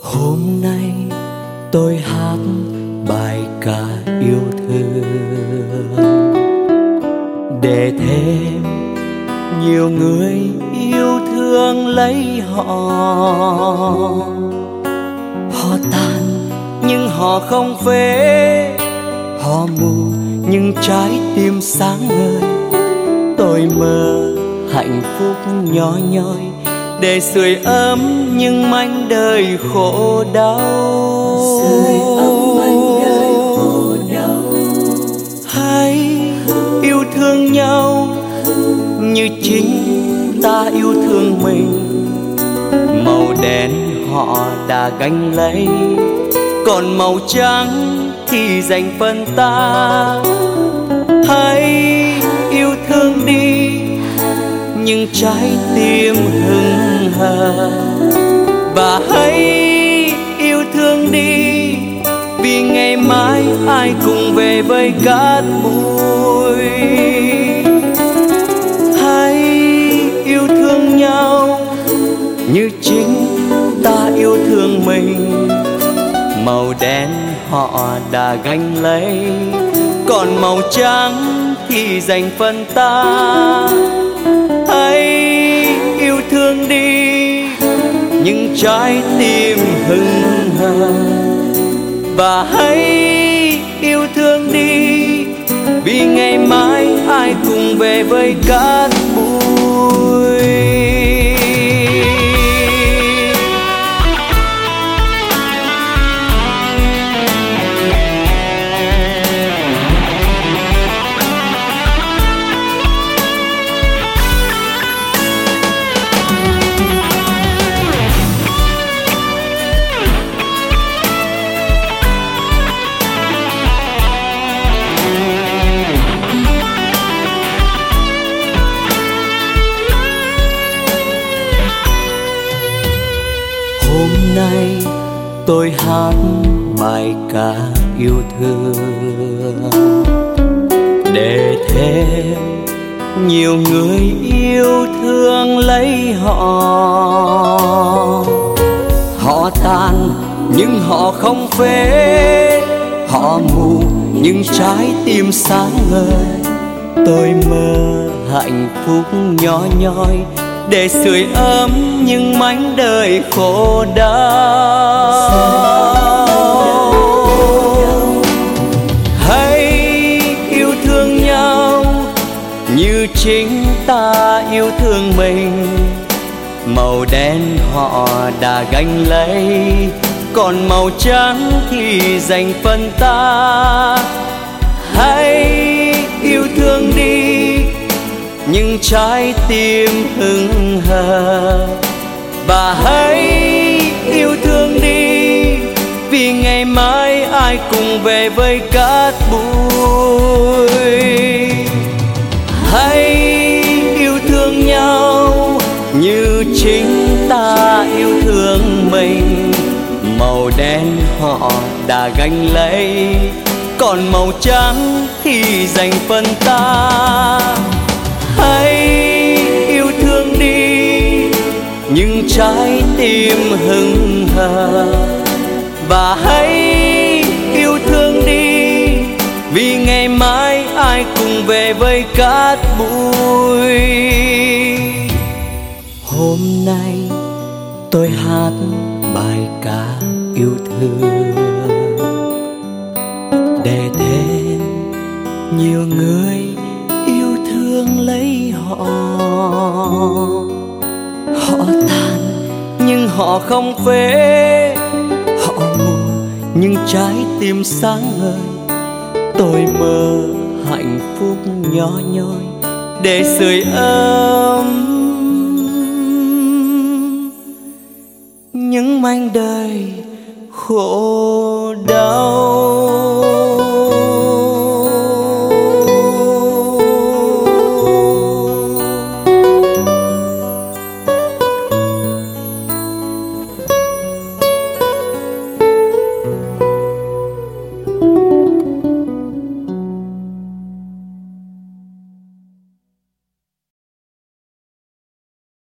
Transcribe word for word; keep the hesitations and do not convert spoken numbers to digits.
Hôm nay tôi hát bài ca yêu thương để thêm nhiều người yêu thương lấy họ. Họ tàn nhưng họ không phế, họ mù nhưng trái tim sáng ngời. Tôi mơ hạnh phúc nhỏ nhoi để sưởi ấm những mảnh đời khổ đau. Sưởi ấm mảnh đời khổ đau. Hãy yêu thương nhau như chính ta yêu thương mình. Màu đen họ đã gánh lấy, còn màu trắng thì dành phần ta. Hãy yêu thương đi nhưng trái tim hững hờ, và hãy yêu thương đi vì ngày mai ai cùng về với cát bụi. Hãy yêu thương nhau như chính ta yêu thương mình. Màu đen họ đã gánh lấy, còn màu trắng thì dành phần ta. Hãy yêu thương đi nhưng trái tim hững hờ, và hãy yêu thương đi vì ngày mai ai cùng về với cát bụi. Hôm nay tôi hát bài ca yêu thương để thêm nhiều người yêu thương lấy họ. Họ tàn nhưng họ không phế, họ mù nhưng trái tim sáng ngời. Tôi mơ hạnh phúc nhỏ nhoi để sưởi ấm những mảnh đời khổ đau. Hãy yêu thương nhau như chính ta yêu thương mình. Màu đen họ đã gánh lấy, còn màu trắng thì dành phần ta. Hãy yêu thương đi nhưng trái tim hững hờ, và hãy yêu thương đi vì ngày mai ai cùng về với cát bụi. Hãy yêu thương nhau như chính ta yêu thương mình. Màu đen họ đã gánh lấy, còn màu trắng thì dành phần ta. Hãy yêu thương đi nhưng trái tim hững hờ, và hãy yêu thương đi vì ngày mai ai cùng về với cát bụi. Hôm nay tôi hát bài ca yêu thương để thêm nhiều người yêu thương lấy họ. Họ tàn nhưng họ không phế, họ mù nhưng trái tim sáng ngời. Tôi mơ hạnh phúc nhỏ nhoi để sưởi ấm những mảnh đời khổ đau.